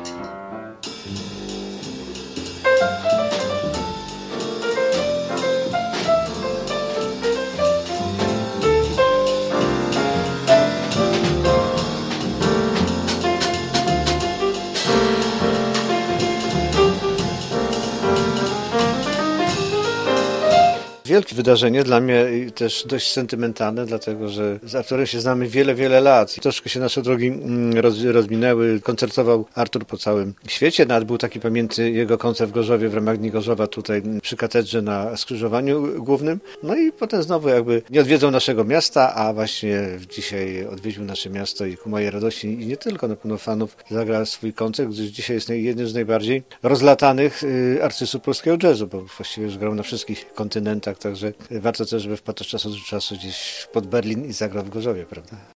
Wielkie wydarzenie, dla mnie też dość sentymentalne, dlatego że z Arturem się znamy wiele, wiele lat. Troszkę się nasze drogi rozminęły. Koncertował Artur po całym świecie. Nawet był taki pamiętny jego koncert w Gorzowie w ramach Dni Gorzowa tutaj przy katedrze na skrzyżowaniu głównym. No i potem znowu jakby nie odwiedzał naszego miasta, a właśnie dzisiaj odwiedził nasze miasto i ku mojej radości i nie tylko, na pewno fanów zagrał swój koncert, gdyż dzisiaj jest jednym z najbardziej rozlatanych artystów polskiego jazzu, bo właściwie już grał na wszystkich kontynentach. Także warto też, żeby wpadł czas od czasu gdzieś pod Berlin i zagrał w Gorzowie, prawda?